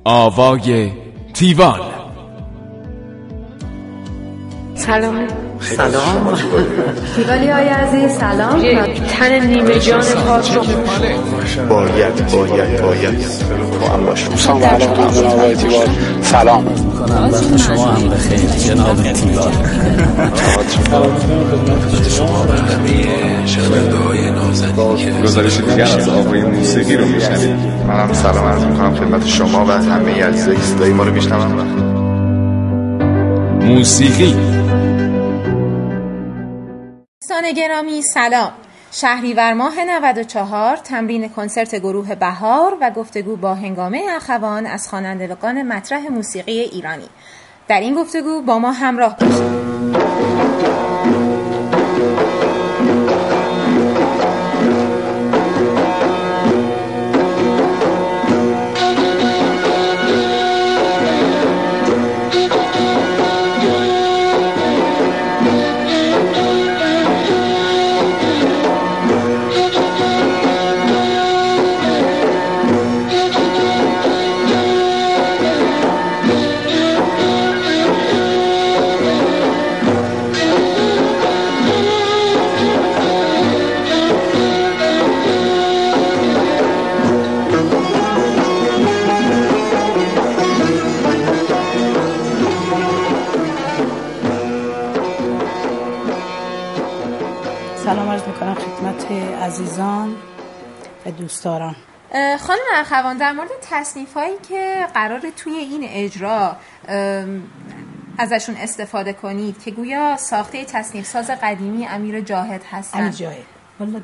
آوای تیوان. سلام. تیوالی های عزیز سلام. یک تن نیمه جان پاک رو باید هم باشم. سلام میکنم وقت شما هم بخیر جناب تیوان. گزارش دیگر از آوای موسیقی رو میشنید. منم سلام عرض میکنم خدمت شما و همه عزیزای صدای ما رو میشنون. موسیقی. دوستان گرامی سلام. شهریور ماه 94 تمرین کنسرت گروه بهار و گفتگو با هنگامه اخوان از خوانندگان مطرح موسیقی ایرانی. در این گفتگو با ما همراه باشید. سلام عرض میکنم خدمت عزیزان و دوستداران. خانم اخوان، در مورد تصنیف‌هایی که قرار توی این اجرا ازشون استفاده کنید که گویا ساخته تصنیف ساز قدیمی امیر جاهد هستن. امیر جاهد والا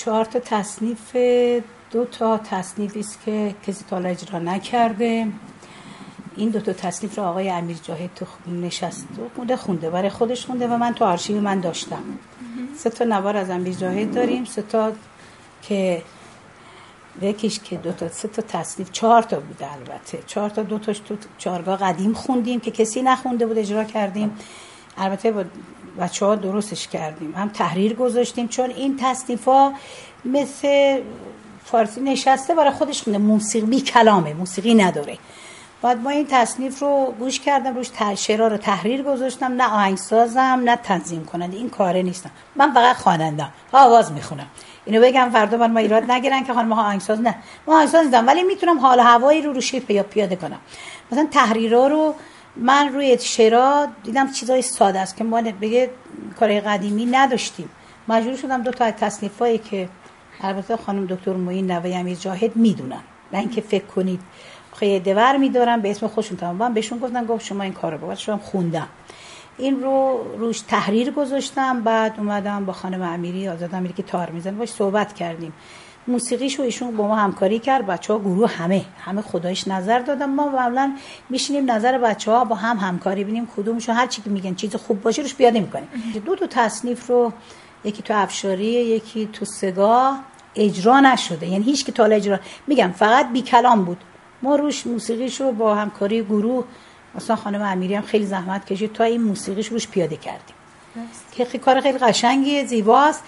دو تا تصنیفی است که کسی تا اجرا نکرده. این دو تا تصنیف رو آقای امیر جاهد تو نشست و خونده برای خودش خونده و من تو آرشیو من داشتم. 3 نوار از امیر جاهد داریم، 3 که یکیش که 3 تصنیف 4 بوده، البته 4 2 تاش تو چارگاه قدیم خوندیم که کسی نخونده بود اجرا کردیم، البته با بچه‌ها درستش کردیم، هم تحریر گذاشتیم چون این تصنیف‌ها مثل فارسی نشسته برای خودش خونده، موسیقی کلامه، موسیقی نداره. بعد ما این تصنیف رو گوش کردم، روش شعرها رو تحریر گذاشتم، نه آهنگسازم نه تنظیم کننده، این کاره نیستم، من فقط خوانندم، آواز میخونم. اینو بگم فردا من ما ایراد نگیرن که خانم ها آهنگساز، نه ما آهنگساز نیستم ولی میتونم حال و هوایی رو روش پیاده کنم. مثلا تحریرها رو من روی شعرها دیدم چیزای ساده است که ما بگه کار قدیمی نداشتیم، مجبور شدم 2 تا تصنیفایی که البته خانم دکتر معین نوه امیر جاهد میدونن، نه اینکه فکر کنید خیلی دور می‌دارم به اسم خودشون، تمام بهشون گفتم شما این کارو بکنید، شما خوندم این رو روش تحریر گذاشتم. بعد اومدم با خانم امیری آزاد امیری که تار میزنه باش صحبت کردیم، موسیقیشو ایشون با ما همکاری کرد، بچه‌ها گروه همه خدایش نظر دادم، ما معمولا میشینیم نظر بچه‌ها با هم همکاری ببینیم کدومشون هر چی که میگن چیز خوب باشه روش پیاده می‌کنیم. 2 تصنیف رو یکی تو افشاری یکی تو سگاه اجرا نشده، یعنی هیچ که تا اجرا میگم فقط بی کلام بود، ما روش موسیقیشو با همکاری گروه مثلا خانم امیری هم خیلی زحمت کشید تا این موسیقیش روش پیاده کردیم که خیلی کار خیلی قشنگیه، زیباست.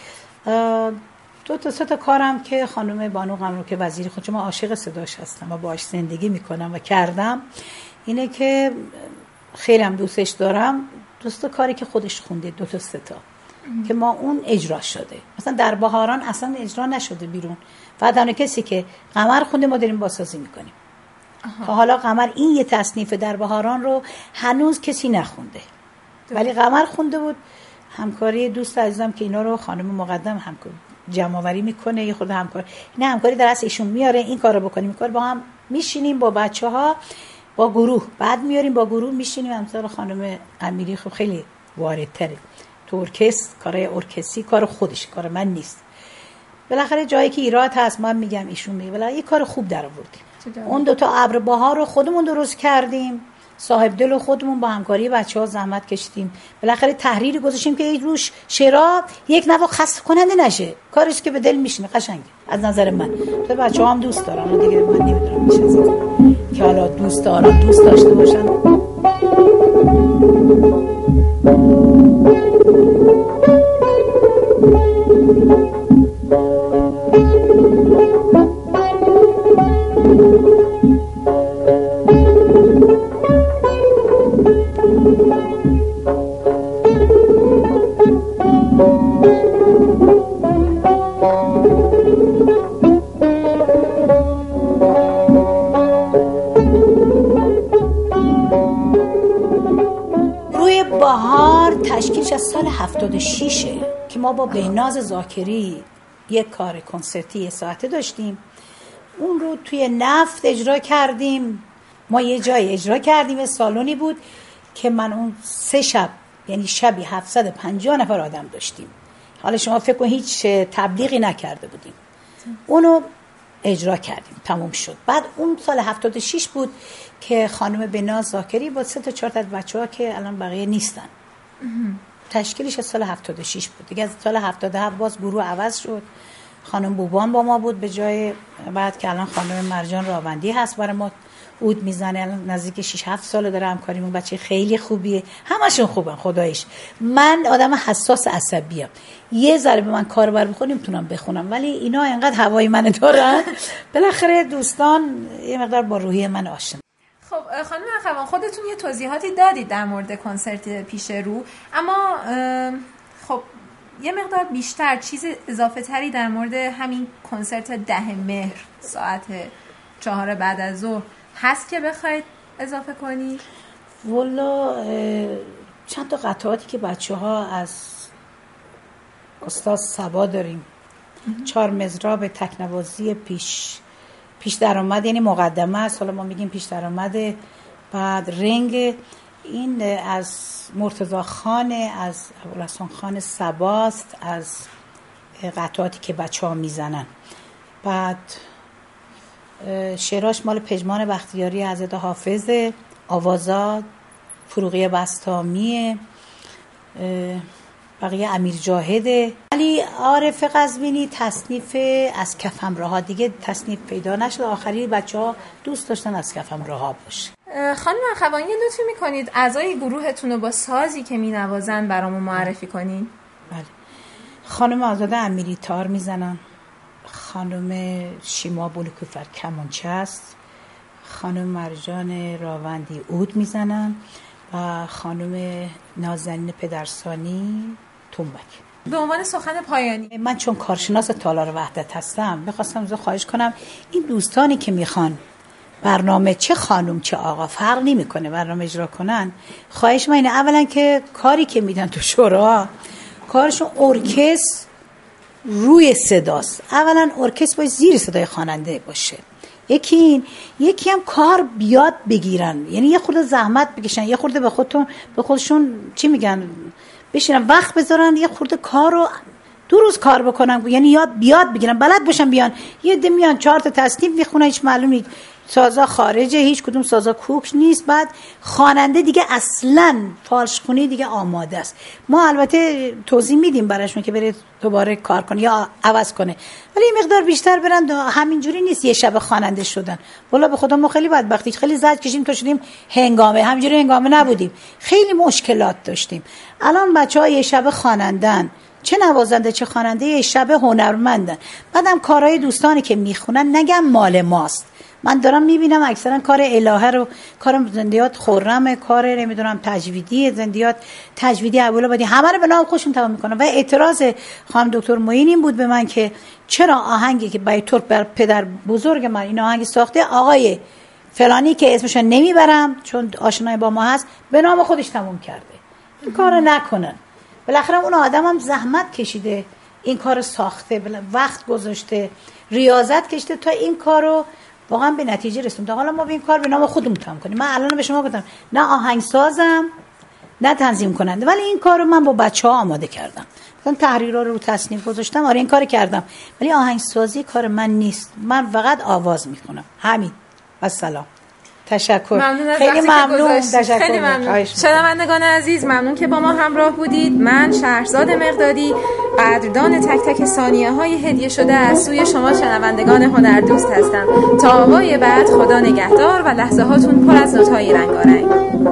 2 تا کارم که خانم بانو قمرو که وزیری خود، چون من عاشق صداش هستم و باهاش زندگی میکنم و کردم، اینه که خیلی هم دوستش دارم، 2 تا کاری که خودش خونده 2 تا 3 تا که ما اون اجرا شده، مثلا در بهاران اصلا اجرا نشده بیرون، فقط اون کسی که قمر خونده ما داریم بازسازی میکنیم. حالا قمر این یه تصنیف در بهاران رو هنوز کسی نخونده ولی قمر خونده بود، همکاری دوست عزیزم که اینا رو خانم مقدم همکاری جمع‌آوری میکنه، یه خود همکاری نه همکاری در اصل ایشون میاره این کارو بکنیم، این کار با هم میشینیم با بچه‌ها با گروه، بعد میاریم با گروه میشینیم. مثلا خانم امیری خب خیلی واردتره تو ارکستر، کارای ارکستری کار خودش، کار من نیست. بالاخره جایی که ایراد هست من میگم ایشون میگه بالاخره یه کار خوب در آوردیم. اون 2 تا ابر بهار رو خودمون درست کردیم، صاحب دل خودمون با همکاری بچه‌ها زحمت کشیدیم، بالاخره تحریری گذاشتیم که روش شعرها یک نوع خسته کننده نشه، کارش که به دل میشینه قشنگه از نظر من. تو بچه‌ها هم دوست دارن دیگه، من نمیدونم میشه که حالا دوست دارن دوست داشته باشن. بهار تشکیلش از سال 76 که ما با بهناز ذاکری یک کار کنسرتی 1 ساعته داشتیم. اون رو توی نفت اجرا کردیم. ما یه جای اجرا کردیم، سالونی بود که من اون 3 شب، یعنی شبی 750 نفر آدم داشتیم. حالا شما فکر کن هیچ تبلیغی نکرده بودیم. اونو اجرا کردیم، تموم شد. بعد اون سال 76 بود که خانم بهناز ذاکری با 3 تا 4 تا بچه‌ها که الان بقیه نیستن، تشکیلش از سال 76 بود. دیگه از سال 77 باز گروه عوض شد. خانم بوبان با ما بود به جای بعد که الان خانم مرجان راوندی هست برای ما عود میزنه. الان نزدیک 6 7 سال داره همکاریمون. بچه خیلی خوبیه، همشون خوبن خداییش. من آدم حساس عصبیم، یه ذره به من کار بر بخوره نمیتونم بخونم، ولی اینا اینقدر هوای من دارن بالاخره دوستان یه مقدار با روحی من آشنا. خب خانم اخوان، خودتون یه توضیحاتی دادید در مورد کنسرت پیش رو، اما خب یه مقدار بیشتر چیز اضافه تری در مورد همین کنسرت 10 مهر ساعت 4 بعد از ظهر هست که بخواید اضافه کنی؟ والا چند تا قطعاتی که بچه‌ها از استاد صبا داریم. 4 مضراب تکنوازی پیش درآمد، یعنی مقدمه است، حالا ما میگیم پیش درآمد. بعد رنگ این از مرتضی خان، از ابوالحسن خان صباست، از قطعاتی که بچه‌ها میزنن. بعد شعراش مال پژمان بختیاری، حضرت حافظ، آوازات فروغی بسطامیه، بقیه امیر جاهده. ولی عارف قزوینی تصنیف از کف همراها دیگه تصنیف پیدا نشد. آخری بچه‌ها دوست داشتن از کف همراها باشه. خانم اخوان یه لطفی میکنید اعضای گروهتون رو با سازی که مینوازن برامون معرفی کنین؟ بله. خانم آزاده امیری تار میزنن، خانم شیما بلوکوفر کمانچه است، خانم مرجان راوندی عود میزنن و خانم نازنین پدرسانی تنبک. به عنوان سخن پایانی، من چون کارشناس تالار وحدت هستم میخواستم خواهش کنم این دوستانی که میخوان برنامه چه خانم چه آقا فرق نمیکنه برنامه اجرا کنن، خواهش من اینه اولا که کاری که میدن تو شورا کارشون ارکستر روی صداست. اولا ارکستر باید زیر صدای خواننده باشه. یکی هم کار بیاد بگیرن، یعنی یه خورده زحمت بکشن، یه خورده به خودشون چی میگن بشینن وقت بذارن، یه خورده کار رو 2 روز کار بکنن، یعنی بیاد بگیرن، بلد باشن بیان. یه عده میان 4 تا تصنیف میخونن، هیچ معلوم نیست سازا خارجه، هیچ کدوم سازا کوک نیست. بعد خواننده دیگه اصلاً فالشخونی دیگه آماده است. ما البته توضیح میدیم براشون که بره دوباره کار کنه یا عوض کنه، ولی این مقدار بیشتر برن. همینجوری نیست یه شب خواننده شدن. والا به خدا ما خیلی بدبختی، خیلی زد کشیم تا شدیم هنگامه. همینجوری هنگامه نبودیم، خیلی مشکلات داشتیم. الان بچه‌ها یه شب خوانندن، چه نوازنده چه خواننده، یه شب هنرمندن. بعدم کارهای دوستانی که میخونن نگم مال ماست. من دارم میبینم اکثرا کار الهه رو، کار زندیات خرم، کار نمیدونم تجویدی زندیات تجویدی ابوالعبادی، همه رو به نام خودشون تمام میکنن. و اعتراض خانم دکتر معین این بود به من که چرا آهنگی که بیتور بر پدر بزرگ من این آهنگ ساخته، آقای فلانی که اسمش نمیبرم چون آشنای با ما هست به نام خودش تموم کرده. این کارو نکنن. بالاخره اون آدمم زحمت کشیده، این کارو ساخته، وقت گذاشته، ریاضت کشیده تا این کارو واقعا به نتیجه رسونده. حالا ما به این کار به نام خودمون تمام کنیم. من الان به شما گفتم نه آهنگسازم نه تنظیم کننده، ولی این کارو من با بچه‌ها آماده کردم. مثلا تحریرها رو تصنیف گذاشتم، آره این کارو کردم، ولی آهنگسازی کار من نیست. من فقط آواز میخونم. همین. السلام. تشکر. خیلی ممنون. خیلی ممنون. شنوندگان عزیز، ممنون که با ما همراه بودید. من شهرزاد مقدادی، قدردان تک تک ثانیه‌های هدیه شده از سوی شما شنوندگان هنردوست هستم. تا آوای بعد، خدا نگهدار و لحظه هاتون پر از نوت‌های رنگارنگ.